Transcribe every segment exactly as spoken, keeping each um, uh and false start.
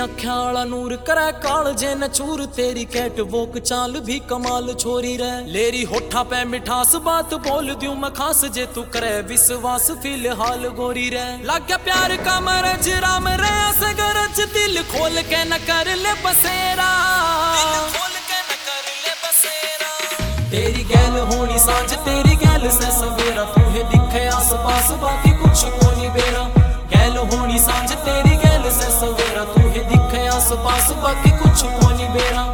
अख्यां वाला नूर करे काल जे न चूर, तेरी कैट वोक चाल भी कमाल छोरी रे। लेरी होठा पे मिठास बात बोल दूं मैं खास, जे तू करे विश्वास फिलहाल गोरी रे। लग गया प्यार का मरज राम रे ऐसे गरज, दिल खोल के न कर ले बसेरा, खोल के न कर ले बसेरा। तेरी गैल होनी सांझ तेरी गैल से सवेरा, तुहे दिखे आस पास बाकी कुछ को नहीं बेरा। गैल होनी सांझ तेरी गैल से सवेरा, तुहे दिखे आस पास बाकी कुछ को नहीं बेरा।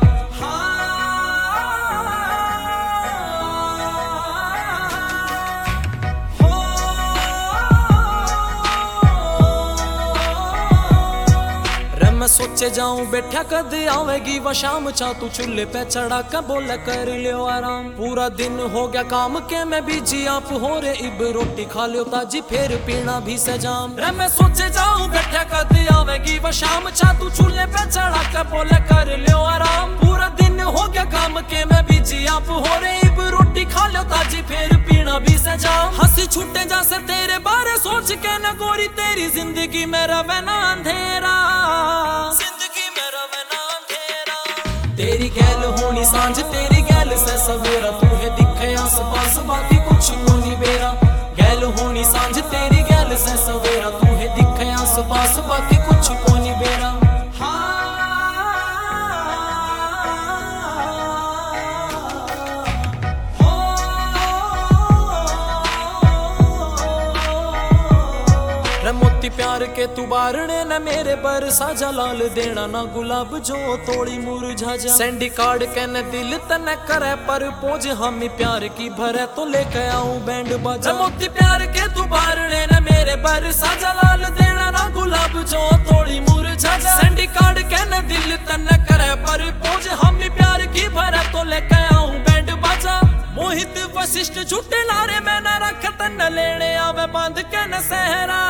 मैं सोचे जाऊं बैठा कद आवेगी वो शाम, चा तू चूल्हे पे चढ़ा कर बोला कर लियो आराम। पूरा दिन हो गया काम के मैं बिजी आप हो रे, इब रोटी खा लियो ताजी फिर पीना भी सजाम। रे मैं सोचे जाऊं बैठा कद आवेगी वो शाम, चा तू चूल्हे पे चढ़ा कर बोला कर लियो आराम। पूरा दिन हो गया काम के मैं बिजी आप हो रे, इब रोटी खा लियो ताजी फिर पीना भी सजाम। हंसी छूटे जा से तेरे बारे सोच के न गोरी, तेरी जिंदगी में रवे ना अंधेरा, जिंदगी में रवे ना अंधेरा। तेरी गैल होनी सांझ तेरी गैल से सवेरा, तुहे दिखे आस पास बाकी कुछ को नहीं बेरा। गैल होनी सांझ तेरी गैल से सवेरा, तुहे दिखे आस पास बाकी कुछ को नहीं बेरा। मोती प्यार के तू बारने न मेरे पर साजा, लाल देना ना गुलाब जो तोड़ी मुरझा जा। सैंडी कार्ड के न दिल तन करे पर पोज, हम प्यार की भरे तो लेके आऊं बैंड बाजा। मोती प्यार के तू बारने न मेरे पर साजा, लाल देना ना गुलाब जो तोड़ी मुरझा जा। सैंडी कार्ड के न दिल तन करे पर पोज, हम प्यार की भरे तो लेके आऊं बैंड बाजा। मोहित वशिष्ठ झूठे नारे में न रख तन लेने आवे बांध के न सहरा,